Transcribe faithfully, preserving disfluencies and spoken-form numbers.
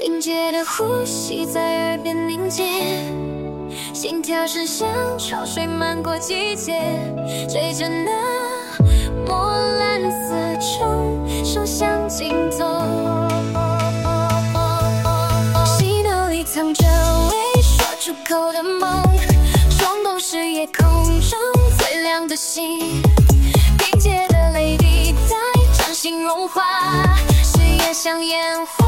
凝结的呼吸在耳边凝结，心跳声像潮水漫过季节，追着那墨蓝色冲，手向尽头。细脑里藏着未说出口的梦，冲动是夜空中最亮的星，凝结的泪滴在掌心融化，誓言像烟火。